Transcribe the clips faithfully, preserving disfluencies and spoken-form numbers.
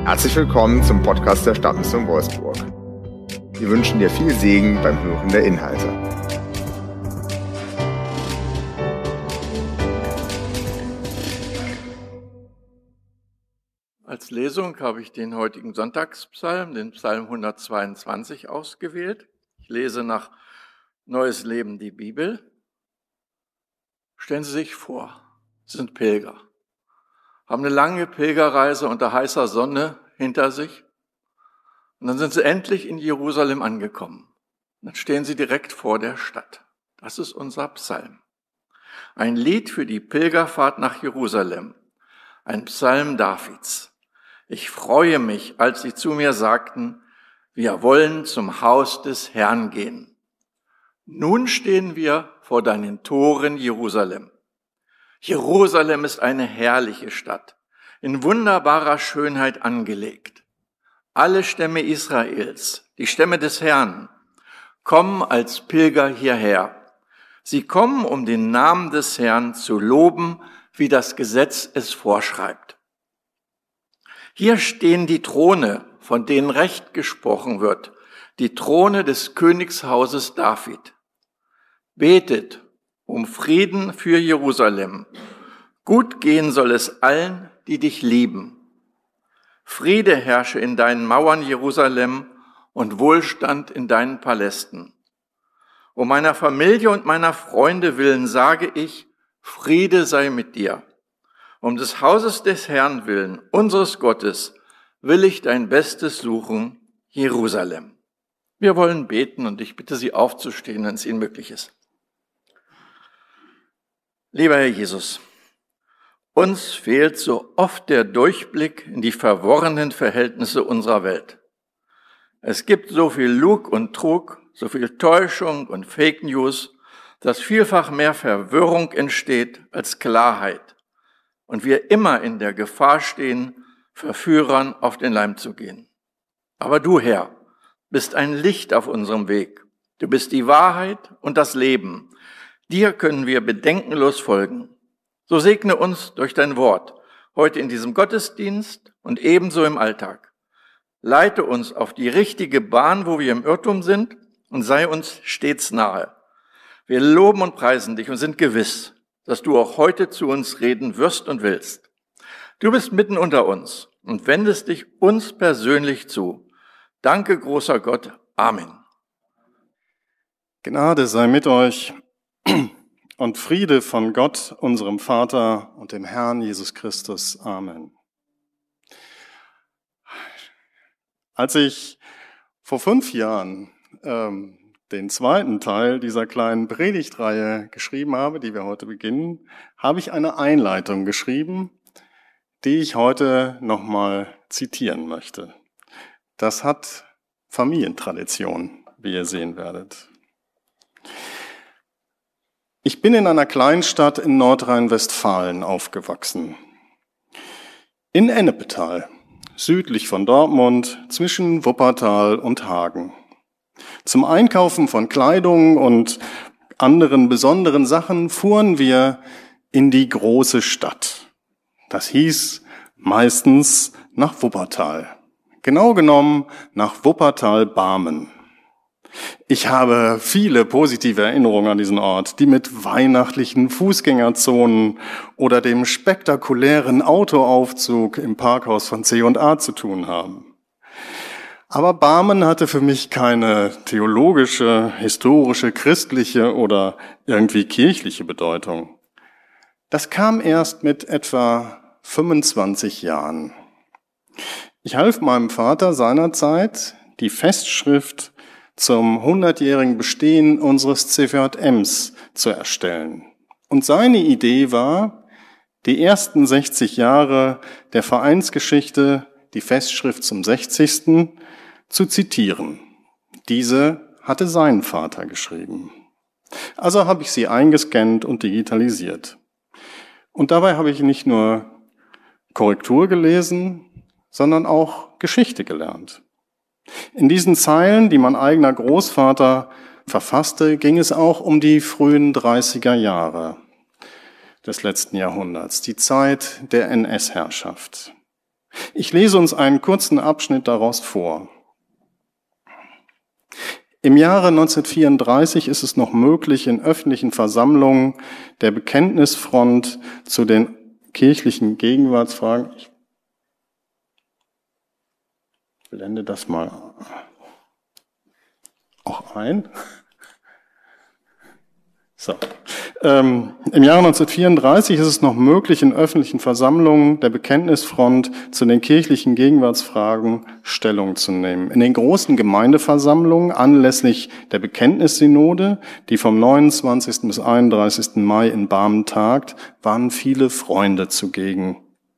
Herzlich willkommen zum Podcast der Stadtmission Wolfsburg. Wir wünschen dir viel Segen beim Hören der Inhalte. Als Lesung habe ich den heutigen Sonntagspsalm, den Psalm hundertzweiundzwanzig, ausgewählt. Ich lese nach Neues Leben die Bibel. Stellen Sie sich vor, Sie sind Pilger, haben eine lange Pilgerreise unter heißer Sonne hinter sich und dann sind Sie endlich in Jerusalem angekommen. Und dann stehen Sie direkt vor der Stadt. Das ist unser Psalm. Ein Lied für die Pilgerfahrt nach Jerusalem. Ein Psalm Davids. Ich freue mich, als Sie zu mir sagten, wir wollen zum Haus des Herrn gehen. Nun stehen wir vor deinen Toren, Jerusalem. Jerusalem ist eine herrliche Stadt, in wunderbarer Schönheit angelegt. Alle Stämme Israels, die Stämme des Herrn, kommen als Pilger hierher. Sie kommen, um den Namen des Herrn zu loben, wie das Gesetz es vorschreibt. Hier stehen die Throne, von denen Recht gesprochen wird, die Throne des Königshauses David. Betet um Frieden für Jerusalem. Gut gehen soll es allen, die dich lieben. Friede herrsche in deinen Mauern, Jerusalem, und Wohlstand in deinen Palästen. Um meiner Familie und meiner Freunde willen sage ich, Friede sei mit dir. Um des Hauses des Herrn willen, unseres Gottes, will ich dein Bestes suchen, Jerusalem. Wir wollen beten und ich bitte Sie aufzustehen, wenn es Ihnen möglich ist. Lieber Herr Jesus, uns fehlt so oft der Durchblick in die verworrenen Verhältnisse unserer Welt. Es gibt so viel Lug und Trug, so viel Täuschung und Fake News, dass vielfach mehr Verwirrung entsteht als Klarheit und wir immer in der Gefahr stehen, Verführern auf den Leim zu gehen. Aber du, Herr, bist ein Licht auf unserem Weg. Du bist die Wahrheit und das Leben. Dir können wir bedenkenlos folgen. So segne uns durch dein Wort, heute in diesem Gottesdienst und ebenso im Alltag. Leite uns auf die richtige Bahn, wo wir im Irrtum sind, und sei uns stets nahe. Wir loben und preisen dich und sind gewiss, dass du auch heute zu uns reden wirst und willst. Du bist mitten unter uns und wendest dich uns persönlich zu. Danke, großer Gott. Amen. Gnade sei mit euch und Friede von Gott, unserem Vater und dem Herrn Jesus Christus. Amen. Als ich vor fünf Jahren ähm, den zweiten Teil dieser kleinen Predigtreihe geschrieben habe, die wir heute beginnen, habe ich eine Einleitung geschrieben, die ich heute nochmal zitieren möchte. Das hat Familientradition, wie ihr sehen werdet. Ich bin in einer Kleinstadt in Nordrhein-Westfalen aufgewachsen. In Ennepetal, südlich von Dortmund, zwischen Wuppertal und Hagen. Zum Einkaufen von Kleidung und anderen besonderen Sachen fuhren wir in die große Stadt. Das hieß meistens nach Wuppertal. Genau genommen nach Wuppertal-Barmen. Ich habe viele positive Erinnerungen an diesen Ort, die mit weihnachtlichen Fußgängerzonen oder dem spektakulären Autoaufzug im Parkhaus von C und A zu tun haben. Aber Barmen hatte für mich keine theologische, historische, christliche oder irgendwie kirchliche Bedeutung. Das kam erst mit etwa fünfundzwanzig Jahren. Ich half meinem Vater seinerzeit, die Festschrift zum hundertjährigen Bestehen unseres C V J Ms zu erstellen. Und seine Idee war, die ersten sechzig Jahre der Vereinsgeschichte, die Festschrift zum sechzigsten zu zitieren. Diese hatte sein Vater geschrieben. Also habe ich sie eingescannt und digitalisiert. Und dabei habe ich nicht nur Korrektur gelesen, sondern auch Geschichte gelernt. In diesen Zeilen, die mein eigener Großvater verfasste, ging es auch um die frühen dreißiger Jahre des letzten Jahrhunderts, die Zeit der N S-Herrschaft. Ich lese uns einen kurzen Abschnitt daraus vor. Im Jahre neunzehnhundertvierunddreißig ist es noch möglich, in öffentlichen Versammlungen der Bekenntnisfront zu den kirchlichen Gegenwartsfragen, ich blende das mal auch ein. So. Ähm, Im Jahre neunzehnhundertvierunddreißig ist es noch möglich, in öffentlichen Versammlungen der Bekenntnisfront zu den kirchlichen Gegenwartsfragen Stellung zu nehmen. In den großen Gemeindeversammlungen anlässlich der Bekenntnissynode, die vom neunundzwanzigsten bis einunddreißigsten Mai in Barmen tagt, waren viele Freunde zugegen.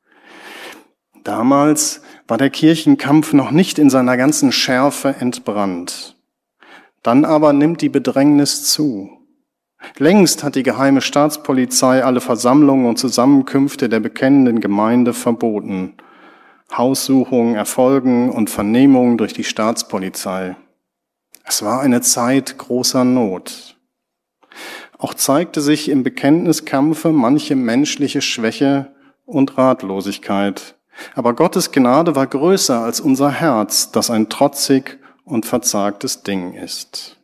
Damals war der Kirchenkampf noch nicht in seiner ganzen Schärfe entbrannt. Dann aber nimmt die Bedrängnis zu. Längst hat die geheime Staatspolizei alle Versammlungen und Zusammenkünfte der bekennenden Gemeinde verboten. Haussuchungen erfolgen und Vernehmungen durch die Staatspolizei. Es war eine Zeit großer Not. Auch zeigte sich im Bekenntniskampfe manche menschliche Schwäche und Ratlosigkeit. Aber Gottes Gnade war größer als unser Herz, das ein trotzig und verzagtes Ding ist.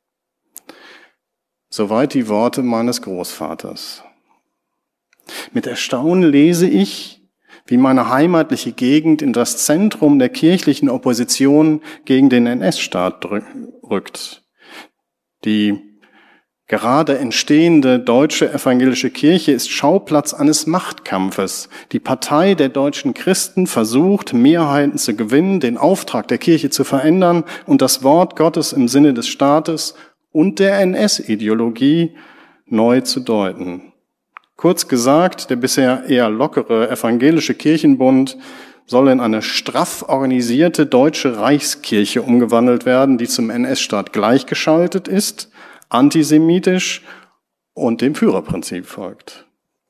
Soweit die Worte meines Großvaters. Mit Erstaunen lese ich, wie meine heimatliche Gegend in das Zentrum der kirchlichen Opposition gegen den N S-Staat rückt. Die gerade entstehende deutsche evangelische Kirche ist Schauplatz eines Machtkampfes. Die Partei der deutschen Christen versucht, Mehrheiten zu gewinnen, den Auftrag der Kirche zu verändern und das Wort Gottes im Sinne des Staates und der N S-Ideologie neu zu deuten. Kurz gesagt, der bisher eher lockere evangelische Kirchenbund soll in eine straff organisierte deutsche Reichskirche umgewandelt werden, die zum N S-Staat gleichgeschaltet ist, antisemitisch und dem Führerprinzip folgt.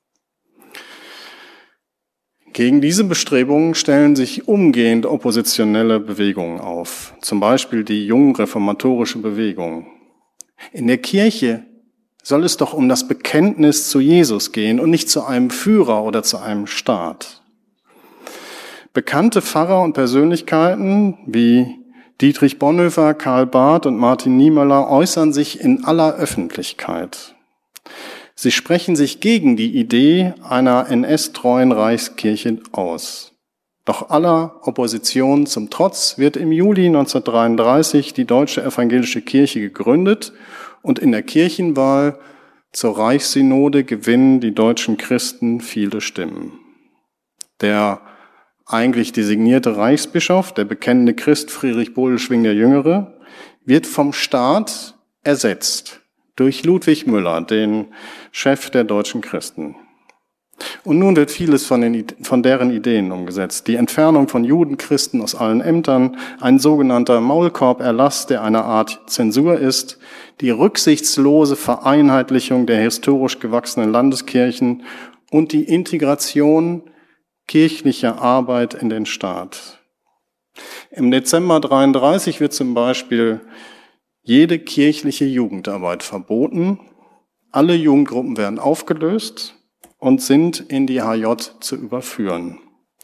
Gegen diese Bestrebungen stellen sich umgehend oppositionelle Bewegungen auf, zum Beispiel die jungreformatorische Bewegung. In der Kirche soll es doch um das Bekenntnis zu Jesus gehen und nicht zu einem Führer oder zu einem Staat. Bekannte Pfarrer und Persönlichkeiten wie Dietrich Bonhoeffer, Karl Barth und Martin Niemöller äußern sich in aller Öffentlichkeit. Sie sprechen sich gegen die Idee einer N S-treuen Reichskirche aus. Doch aller Opposition zum Trotz wird im Juli neunzehnhundertdreiunddreißig die Deutsche Evangelische Kirche gegründet und in der Kirchenwahl zur Reichssynode gewinnen die deutschen Christen viele Stimmen. Der eigentlich designierte Reichsbischof, der bekennende Christ Friedrich Bodelschwingh der Jüngere, wird vom Staat ersetzt durch Ludwig Müller, den Chef der deutschen Christen. Und nun wird vieles von, den, von deren Ideen umgesetzt. Die Entfernung von Judenchristen aus allen Ämtern, ein sogenannter Maulkorb-Erlass, der eine Art Zensur ist, die rücksichtslose Vereinheitlichung der historisch gewachsenen Landeskirchen und die Integration kirchlicher Arbeit in den Staat. Im Dezember dreiunddreißig wird zum Beispiel jede kirchliche Jugendarbeit verboten, alle Jugendgruppen werden aufgelöst und sind in die H J zu überführen.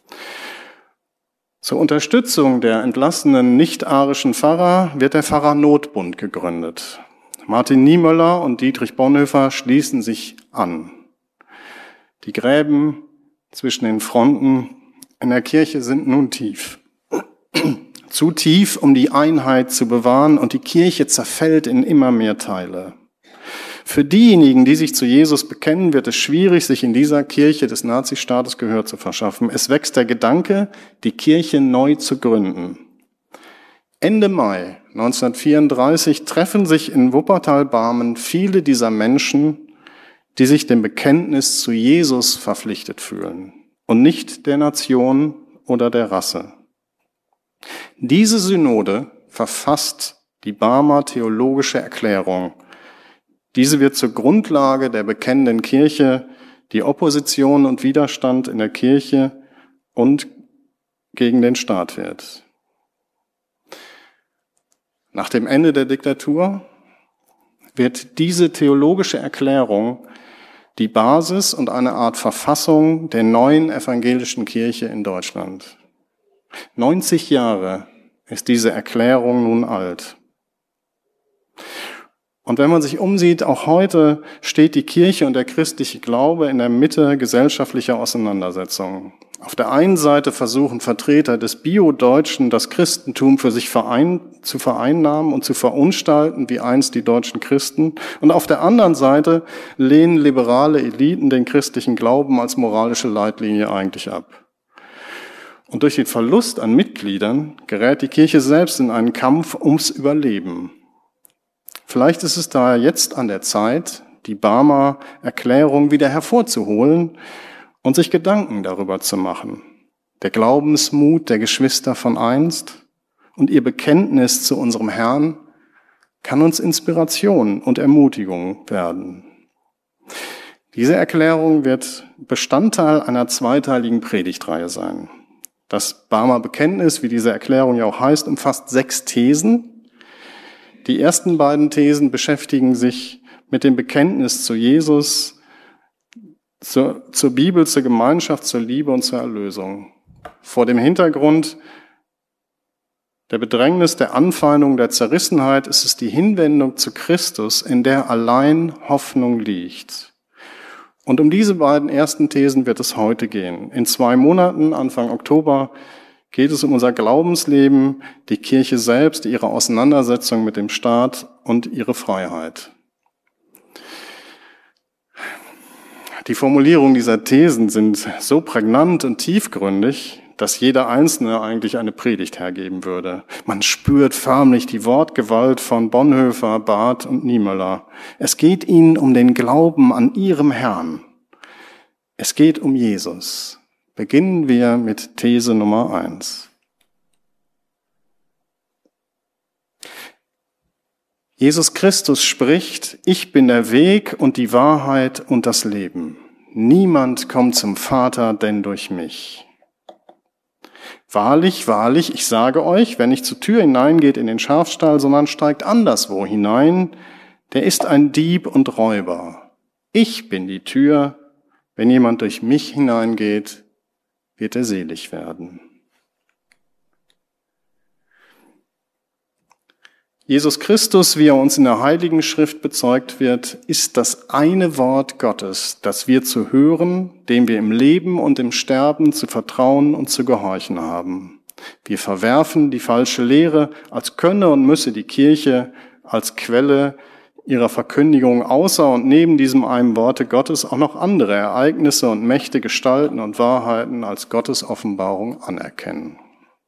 Zur Unterstützung der entlassenen nicht-arischen Pfarrer wird der Pfarrernotbund gegründet. Martin Niemöller und Dietrich Bonhoeffer schließen sich an. Die Gräben zwischen den Fronten in der Kirche sind nun tief. Zu tief, um die Einheit zu bewahren, und die Kirche zerfällt in immer mehr Teile. Für diejenigen, die sich zu Jesus bekennen, wird es schwierig, sich in dieser Kirche des Nazistaates Gehör zu verschaffen. Es wächst der Gedanke, die Kirche neu zu gründen. Ende Mai neunzehnhundertvierunddreißig treffen sich in Wuppertal-Barmen viele dieser Menschen, die sich dem Bekenntnis zu Jesus verpflichtet fühlen und nicht der Nation oder der Rasse. Diese Synode verfasst die Barmer theologische Erklärung. Diese wird zur Grundlage der bekennenden Kirche, die Opposition und Widerstand in der Kirche und gegen den Staat wird. Nach dem Ende der Diktatur wird diese theologische Erklärung die Basis und eine Art Verfassung der neuen evangelischen Kirche in Deutschland. neunzig Jahre ist diese Erklärung nun alt. Und wenn man sich umsieht, auch heute steht die Kirche und der christliche Glaube in der Mitte gesellschaftlicher Auseinandersetzungen. Auf der einen Seite versuchen Vertreter des Bio-Deutschen, das Christentum für sich verein, zu vereinnahmen und zu verunstalten, wie einst die deutschen Christen. Und auf der anderen Seite lehnen liberale Eliten den christlichen Glauben als moralische Leitlinie eigentlich ab. Und durch den Verlust an Mitgliedern gerät die Kirche selbst in einen Kampf ums Überleben. Vielleicht ist es daher jetzt an der Zeit, die Barmer Erklärung wieder hervorzuholen und sich Gedanken darüber zu machen. Der Glaubensmut der Geschwister von einst und ihr Bekenntnis zu unserem Herrn kann uns Inspiration und Ermutigung werden. Diese Erklärung wird Bestandteil einer zweiteiligen Predigtreihe sein. Das Barmer Bekenntnis, wie diese Erklärung ja auch heißt, umfasst sechs Thesen. Die ersten beiden Thesen beschäftigen sich mit dem Bekenntnis zu Jesus, zur, zur Bibel, zur Gemeinschaft, zur Liebe und zur Erlösung. Vor dem Hintergrund der Bedrängnis, der Anfeindung, der Zerrissenheit ist es die Hinwendung zu Christus, in der allein Hoffnung liegt. Und um diese beiden ersten Thesen wird es heute gehen. In zwei Monaten, Anfang Oktober, geht es um unser Glaubensleben, die Kirche selbst, ihre Auseinandersetzung mit dem Staat und ihre Freiheit. Die Formulierungen dieser Thesen sind so prägnant und tiefgründig, dass jeder Einzelne eigentlich eine Predigt hergeben würde. Man spürt förmlich die Wortgewalt von Bonhoeffer, Barth und Niemöller. Es geht ihnen um den Glauben an ihrem Herrn. Es geht um Jesus. Beginnen wir mit These Nummer eins. Jesus Christus spricht: Ich bin der Weg und die Wahrheit und das Leben. Niemand kommt zum Vater, denn durch mich. Wahrlich, wahrlich, ich sage euch, wer nicht zur Tür hineingeht in den Schafstall, sondern steigt anderswo hinein, der ist ein Dieb und Räuber. Ich bin die Tür, wenn jemand durch mich hineingeht, wird er selig werden. Jesus Christus, wie er uns in der Heiligen Schrift bezeugt wird, ist das eine Wort Gottes, das wir zu hören, dem wir im Leben und im Sterben zu vertrauen und zu gehorchen haben. Wir verwerfen die falsche Lehre, als könne und müsse die Kirche als Quelle ihrer Verkündigung außer und neben diesem einen Worte Gottes auch noch andere Ereignisse und Mächte, Gestalten und Wahrheiten als Gottes Offenbarung anerkennen.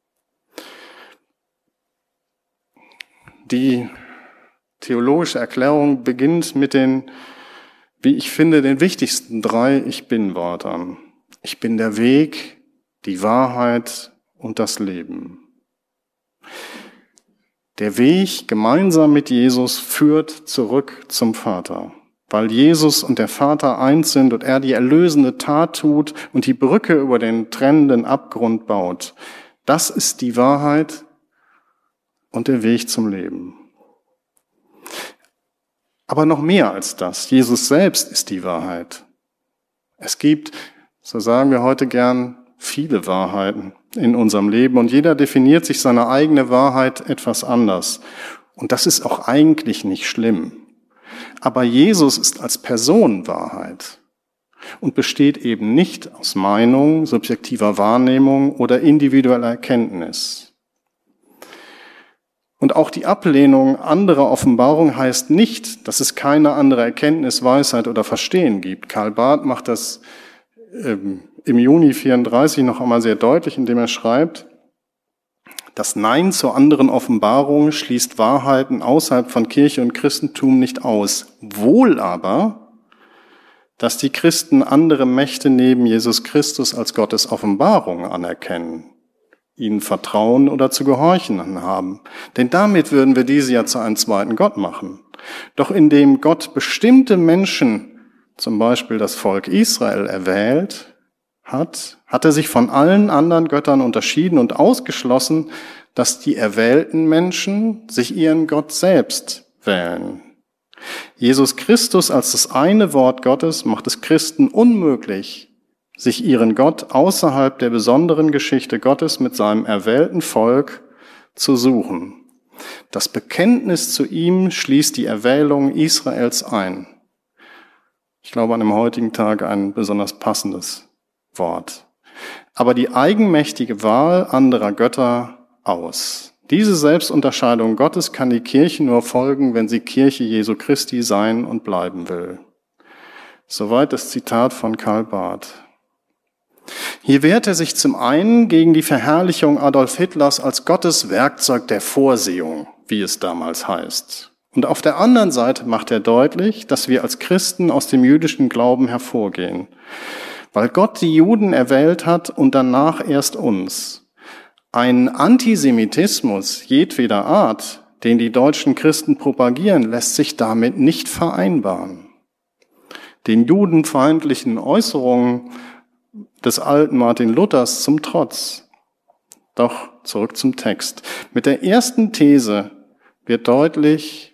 Die theologische Erklärung beginnt mit den, wie ich finde, den wichtigsten drei Ich-Bin-Wörtern. Ich bin der Weg, die Wahrheit und das Leben. Der Weg gemeinsam mit Jesus führt zurück zum Vater, weil Jesus und der Vater eins sind und er die erlösende Tat tut und die Brücke über den trennenden Abgrund baut. Das ist die Wahrheit und der Weg zum Leben. Aber noch mehr als das. Jesus selbst ist die Wahrheit. Es gibt, so sagen wir heute gern, viele Wahrheiten in unserem Leben und jeder definiert sich seine eigene Wahrheit etwas anders. Und das ist auch eigentlich nicht schlimm. Aber Jesus ist als Person Wahrheit und besteht eben nicht aus Meinung, subjektiver Wahrnehmung oder individueller Erkenntnis. Und auch die Ablehnung anderer Offenbarung heißt nicht, dass es keine andere Erkenntnis, Weisheit oder Verstehen gibt. Karl Barth macht das ähm, im Juni vierunddreißig noch einmal sehr deutlich, indem er schreibt: Das Nein zur anderen Offenbarung schließt Wahrheiten außerhalb von Kirche und Christentum nicht aus. Wohl aber, dass die Christen andere Mächte neben Jesus Christus als Gottes Offenbarung anerkennen, ihnen vertrauen oder zu gehorchen haben. Denn damit würden wir diese ja zu einem zweiten Gott machen. Doch indem Gott bestimmte Menschen, zum Beispiel das Volk Israel, erwählt hat, hat er sich von allen anderen Göttern unterschieden und ausgeschlossen, dass die erwählten Menschen sich ihren Gott selbst wählen. Jesus Christus als das eine Wort Gottes macht es Christen unmöglich, sich ihren Gott außerhalb der besonderen Geschichte Gottes mit seinem erwählten Volk zu suchen. Das Bekenntnis zu ihm schließt die Erwählung Israels ein. Ich glaube, an dem heutigen Tag ein besonders passendes Wort. Aber die eigenmächtige Wahl anderer Götter aus. Diese Selbstunterscheidung Gottes kann die Kirche nur folgen, wenn sie Kirche Jesu Christi sein und bleiben will. Soweit das Zitat von Karl Barth. Hier wehrt er sich zum einen gegen die Verherrlichung Adolf Hitlers als Gottes Werkzeug der Vorsehung, wie es damals heißt. Und auf der anderen Seite macht er deutlich, dass wir als Christen aus dem jüdischen Glauben hervorgehen, weil Gott die Juden erwählt hat und danach erst uns. Ein Antisemitismus jedweder Art, den die deutschen Christen propagieren, lässt sich damit nicht vereinbaren. Den judenfeindlichen Äußerungen des alten Martin Luthers zum Trotz. Doch zurück zum Text. Mit der ersten These wird deutlich,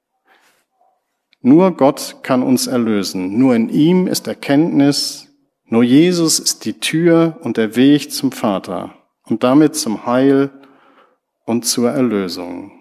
nur Gott kann uns erlösen. Nur in ihm ist Erkenntnis, nur Jesus ist die Tür und der Weg zum Vater und damit zum Heil und zur Erlösung.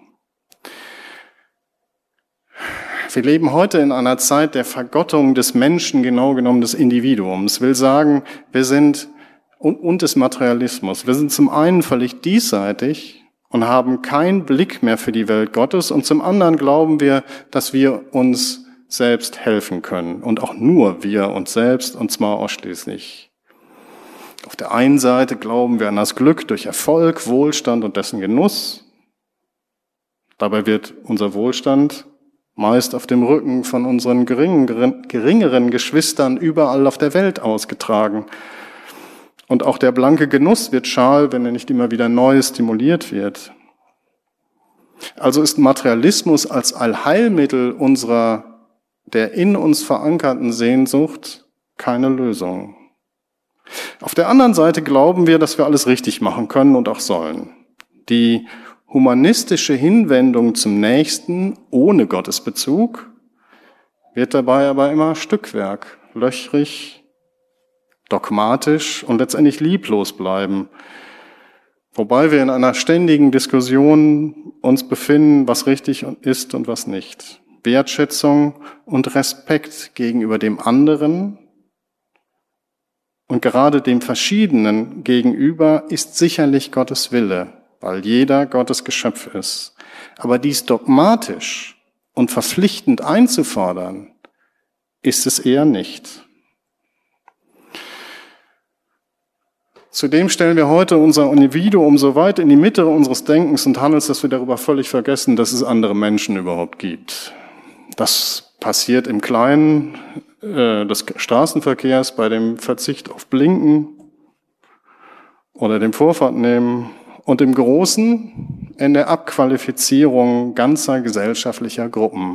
Wir leben heute in einer Zeit der Vergottung des Menschen, genau genommen des Individuums. Will sagen, wir sind, und, und des Materialismus. Wir sind zum einen völlig diesseitig und haben keinen Blick mehr für die Welt Gottes und zum anderen glauben wir, dass wir uns selbst helfen können und auch nur wir uns selbst und zwar ausschließlich. Auf der einen Seite glauben wir an das Glück durch Erfolg, Wohlstand und dessen Genuss. Dabei wird unser Wohlstand meist auf dem Rücken von unseren geringen, geringeren Geschwistern überall auf der Welt ausgetragen. Und auch der blanke Genuss wird schal, wenn er nicht immer wieder neu stimuliert wird. Also ist Materialismus als Allheilmittel unserer, der in uns verankerten Sehnsucht keine Lösung. Auf der anderen Seite glauben wir, dass wir alles richtig machen können und auch sollen. Die humanistische Hinwendung zum Nächsten ohne Gottesbezug wird dabei aber immer Stückwerk, löchrig, dogmatisch und letztendlich lieblos bleiben. Wobei wir in einer ständigen Diskussion uns befinden, was richtig ist und was nicht. Wertschätzung und Respekt gegenüber dem anderen und gerade dem Verschiedenen gegenüber ist sicherlich Gottes Wille, weil jeder Gottes Geschöpf ist. Aber dies dogmatisch und verpflichtend einzufordern, ist es eher nicht. Zudem stellen wir heute unser Individuum so weit in die Mitte unseres Denkens und Handelns, dass wir darüber völlig vergessen, dass es andere Menschen überhaupt gibt. Das passiert im Kleinen äh, des Straßenverkehrs bei dem Verzicht auf Blinken oder dem Vorfahrt nehmen. Und im Großen in der Abqualifizierung ganzer gesellschaftlicher Gruppen.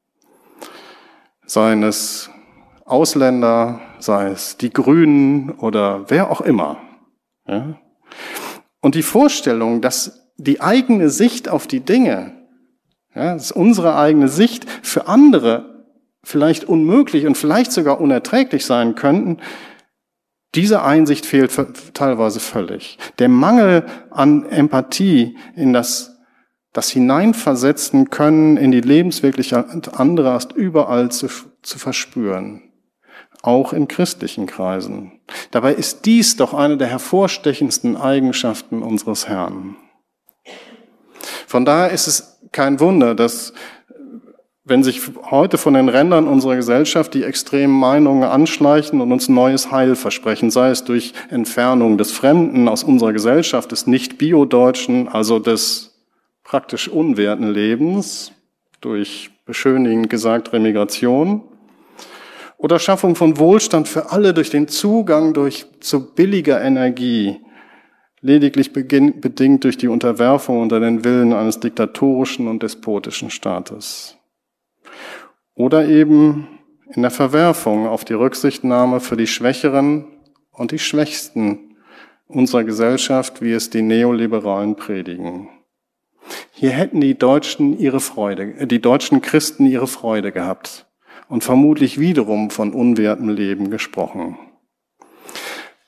Seien es Ausländer, sei es die Grünen oder wer auch immer. Ja? Und die Vorstellung, dass die eigene Sicht auf die Dinge, ja, dass unsere eigene Sicht für andere vielleicht unmöglich und vielleicht sogar unerträglich sein könnten, diese Einsicht fehlt teilweise völlig. Der Mangel an Empathie in das, das Hineinversetzen können in die Lebenswirklichkeit anderer ist überall zu, zu verspüren. Auch in christlichen Kreisen. Dabei ist dies doch eine der hervorstechendsten Eigenschaften unseres Herrn. Von daher ist es kein Wunder, dass wenn sich heute von den Rändern unserer Gesellschaft die extremen Meinungen anschleichen und uns neues Heil versprechen, sei es durch Entfernung des Fremden aus unserer Gesellschaft, des Nicht-Bio-Deutschen, also des praktisch unwerten Lebens, durch beschönigend gesagt Remigration, oder Schaffung von Wohlstand für alle durch den Zugang durch, zu billiger Energie, lediglich beginn, bedingt durch die Unterwerfung unter den Willen eines diktatorischen und despotischen Staates. Oder eben in der Verwerfung auf die Rücksichtnahme für die Schwächeren und die Schwächsten unserer Gesellschaft, wie es die Neoliberalen predigen. Hier hätten die Deutschen ihre Freude, die deutschen Christen ihre Freude gehabt und vermutlich wiederum von unwertem Leben gesprochen.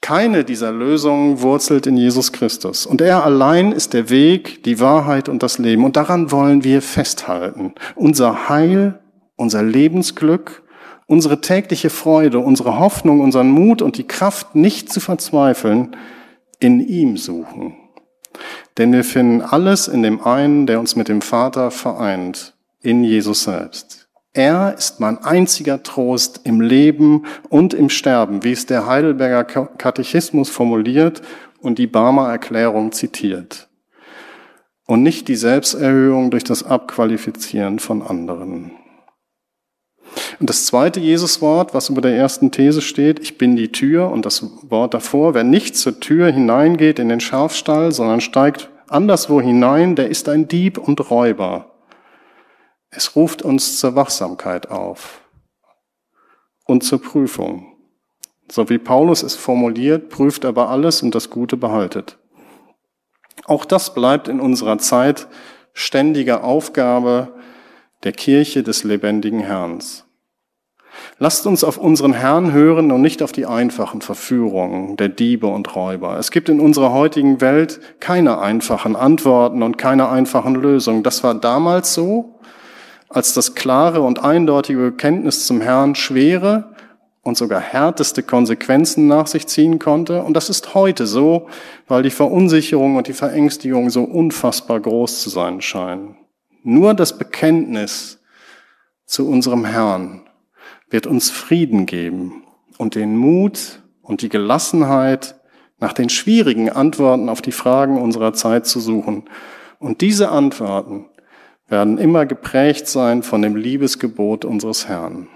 Keine dieser Lösungen wurzelt in Jesus Christus. Und er allein ist der Weg, die Wahrheit und das Leben. Und daran wollen wir festhalten. Unser Heil, unser Lebensglück, unsere tägliche Freude, unsere Hoffnung, unseren Mut und die Kraft, nicht zu verzweifeln, in ihm suchen. Denn wir finden alles in dem einen, der uns mit dem Vater vereint, in Jesus selbst. Er ist mein einziger Trost im Leben und im Sterben, wie es der Heidelberger Katechismus formuliert und die Barmer Erklärung zitiert. Und nicht die Selbsterhöhung durch das Abqualifizieren von anderen. Und das zweite Jesuswort, was über der ersten These steht, ich bin die Tür, und das Wort davor, wer nicht zur Tür hineingeht in den Schafstall, sondern steigt anderswo hinein, der ist ein Dieb und Räuber. Es ruft uns zur Wachsamkeit auf und zur Prüfung. So wie Paulus es formuliert, prüft aber alles und das Gute behaltet. Auch das bleibt in unserer Zeit ständige Aufgabe der Kirche des lebendigen Herrn. Lasst uns auf unseren Herrn hören und nicht auf die einfachen Verführungen der Diebe und Räuber. Es gibt in unserer heutigen Welt keine einfachen Antworten und keine einfachen Lösungen. Das war damals so, als das klare und eindeutige Bekenntnis zum Herrn schwere und sogar härteste Konsequenzen nach sich ziehen konnte. Und das ist heute so, weil die Verunsicherung und die Verängstigung so unfassbar groß zu sein scheinen. Nur das Bekenntnis zu unserem Herrn wird uns Frieden geben und den Mut und die Gelassenheit, nach den schwierigen Antworten auf die Fragen unserer Zeit zu suchen. Und diese Antworten werden immer geprägt sein von dem Liebesgebot unseres Herrn.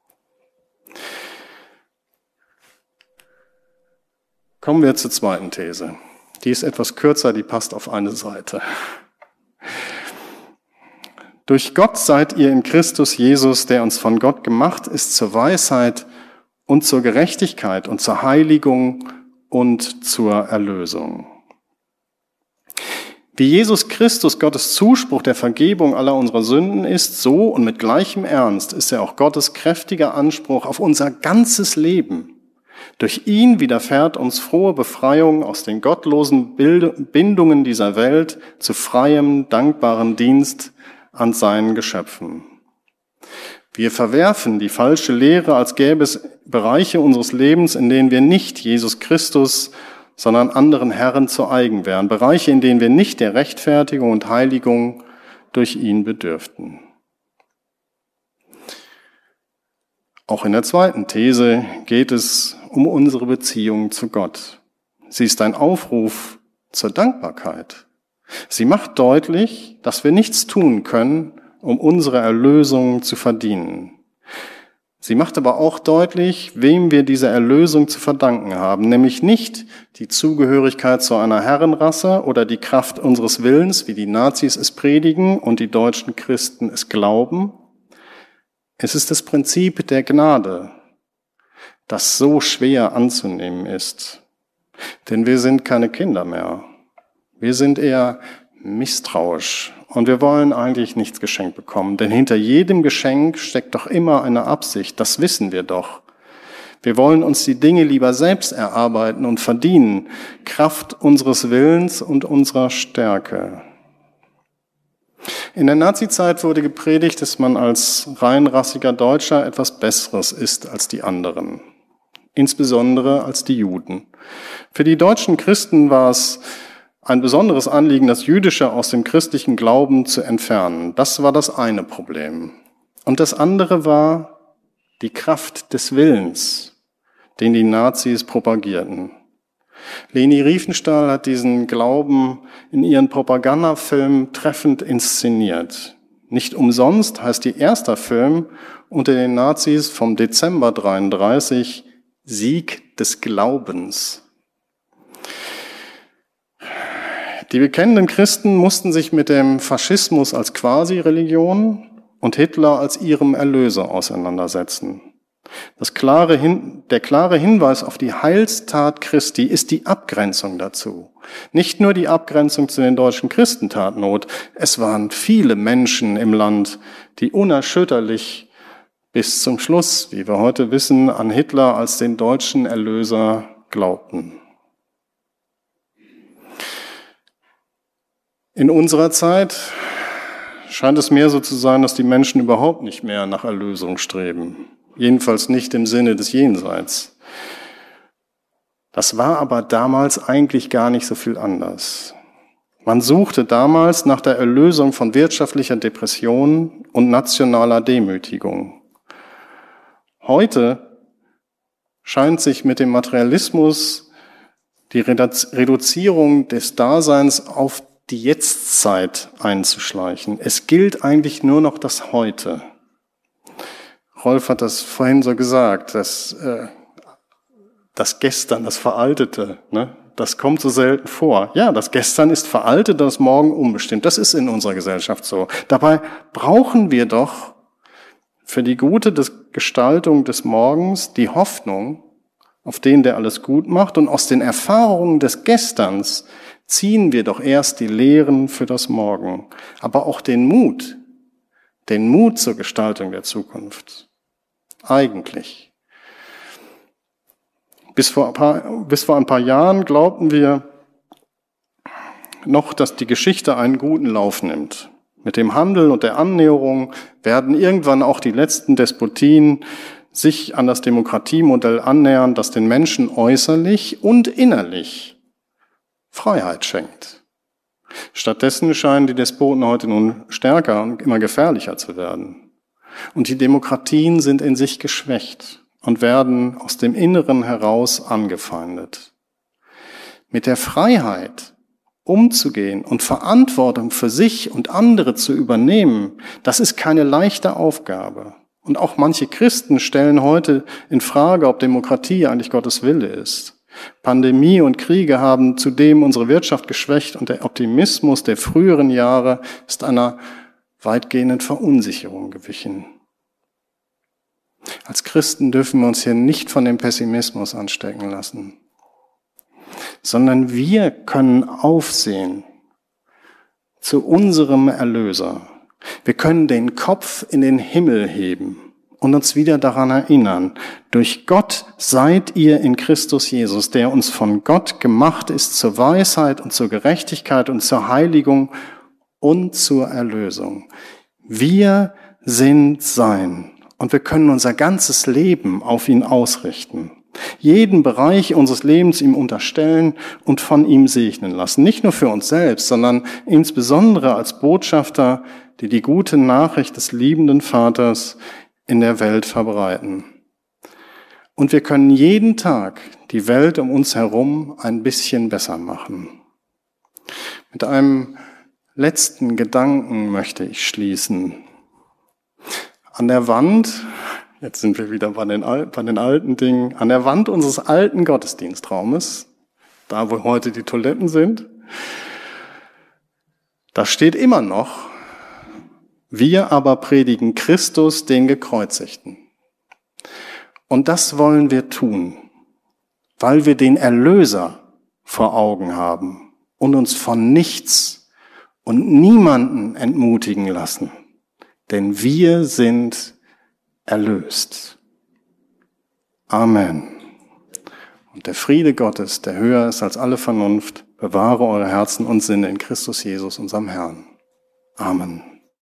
Kommen wir zur zweiten These. Die ist etwas kürzer, die passt auf eine Seite. Durch Gott seid ihr in Christus Jesus, der uns von Gott gemacht ist, zur Weisheit und zur Gerechtigkeit und zur Heiligung und zur Erlösung. Wie Jesus Christus Gottes Zuspruch der Vergebung aller unserer Sünden ist, so und mit gleichem Ernst ist er auch Gottes kräftiger Anspruch auf unser ganzes Leben. Durch ihn widerfährt uns frohe Befreiung aus den gottlosen Bindungen dieser Welt zu freiem, dankbaren Dienst an seinen Geschöpfen. Wir verwerfen die falsche Lehre, als gäbe es Bereiche unseres Lebens, in denen wir nicht Jesus Christus, sondern anderen Herren zu eigen wären. Bereiche, in denen wir nicht der Rechtfertigung und Heiligung durch ihn bedürften. Auch in der zweiten These geht es um unsere Beziehung zu Gott. Sie ist ein Aufruf zur Dankbarkeit. Sie macht deutlich, dass wir nichts tun können, um unsere Erlösung zu verdienen. Sie macht aber auch deutlich, wem wir diese Erlösung zu verdanken haben, nämlich nicht die Zugehörigkeit zu einer Herrenrasse oder die Kraft unseres Willens, wie die Nazis es predigen und die deutschen Christen es glauben. Es ist das Prinzip der Gnade, das so schwer anzunehmen ist. Denn wir sind keine Kinder mehr. Wir sind eher misstrauisch und wir wollen eigentlich nichts geschenkt bekommen. Denn hinter jedem Geschenk steckt doch immer eine Absicht, das wissen wir doch. Wir wollen uns die Dinge lieber selbst erarbeiten und verdienen, Kraft unseres Willens und unserer Stärke. In der Nazizeit wurde gepredigt, dass man als reinrassiger Deutscher etwas Besseres ist als die anderen, insbesondere als die Juden. Für die deutschen Christen war es ein besonderes Anliegen, das Jüdische aus dem christlichen Glauben zu entfernen. Das war das eine Problem. Und das andere war die Kraft des Willens, den die Nazis propagierten. Leni Riefenstahl hat diesen Glauben in ihren Propagandafilmen treffend inszeniert. Nicht umsonst heißt ihr erster Film unter den Nazis vom Dezember dreiunddreißig Sieg des Glaubens. Die bekennenden Christen mussten sich mit dem Faschismus als Quasi-Religion und Hitler als ihrem Erlöser auseinandersetzen. Das klare Hin- der klare Hinweis auf die Heilstat Christi ist die Abgrenzung dazu. Nicht nur die Abgrenzung zu den deutschen Christen tat Not. Es waren viele Menschen im Land, die unerschütterlich bis zum Schluss, wie wir heute wissen, an Hitler als den deutschen Erlöser glaubten. In unserer Zeit scheint es mehr so zu sein, dass die Menschen überhaupt nicht mehr nach Erlösung streben. Jedenfalls nicht im Sinne des Jenseits. Das war aber damals eigentlich gar nicht so viel anders. Man suchte damals nach der Erlösung von wirtschaftlicher Depression und nationaler Demütigung. Heute scheint sich mit dem Materialismus die Reduzierung des Daseins auf die Jetztzeit einzuschleichen. Es gilt eigentlich nur noch das Heute. Rolf hat das vorhin so gesagt, dass äh, das Gestern, das Veraltete, ne, das kommt so selten vor. Ja, das Gestern ist veraltet, das Morgen unbestimmt. Das ist in unserer Gesellschaft so. Dabei brauchen wir doch für die gute Gestaltung des Morgens die Hoffnung auf den, der alles gut macht. Und aus den Erfahrungen des Gesterns ziehen wir doch erst die Lehren für das Morgen, aber auch den Mut, den Mut zur Gestaltung der Zukunft. Eigentlich. Bis vor ein paar, bis vor ein paar Jahren glaubten wir noch, dass die Geschichte einen guten Lauf nimmt. Mit dem Handel und der Annäherung werden irgendwann auch die letzten Despotien sich an das Demokratiemodell annähern, das den Menschen äußerlich und innerlich Freiheit schenkt. Stattdessen scheinen die Despoten heute nun stärker und immer gefährlicher zu werden. Und die Demokratien sind in sich geschwächt und werden aus dem Inneren heraus angefeindet. Mit der Freiheit umzugehen und Verantwortung für sich und andere zu übernehmen, das ist keine leichte Aufgabe. Und auch manche Christen stellen heute in Frage, ob Demokratie eigentlich Gottes Wille ist. Pandemie und Kriege haben zudem unsere Wirtschaft geschwächt und der Optimismus der früheren Jahre ist einer weitgehenden Verunsicherung gewichen. Als Christen dürfen wir uns hier nicht von dem Pessimismus anstecken lassen, sondern wir können aufsehen zu unserem Erlöser. Wir können den Kopf in den Himmel heben und uns wieder daran erinnern, durch Gott seid ihr in Christus Jesus, der uns von Gott gemacht ist zur Weisheit und zur Gerechtigkeit und zur Heiligung und zur Erlösung. Wir sind sein und wir können unser ganzes Leben auf ihn ausrichten. Jeden Bereich unseres Lebens ihm unterstellen und von ihm segnen lassen. Nicht nur für uns selbst, sondern insbesondere als Botschafter, die die gute Nachricht des liebenden Vaters in der Welt verbreiten. Und wir können jeden Tag die Welt um uns herum ein bisschen besser machen. Mit einem letzten Gedanken möchte ich schließen. An der Wand, jetzt sind wir wieder bei den, bei den alten Dingen, an der Wand unseres alten Gottesdienstraumes, da wo heute die Toiletten sind, da steht immer noch: Wir aber predigen Christus, den Gekreuzigten. Und das wollen wir tun, weil wir den Erlöser vor Augen haben und uns von nichts und niemanden entmutigen lassen. Denn wir sind erlöst. Amen. Und der Friede Gottes, der höher ist als alle Vernunft, bewahre eure Herzen und Sinne in Christus Jesus, unserem Herrn. Amen.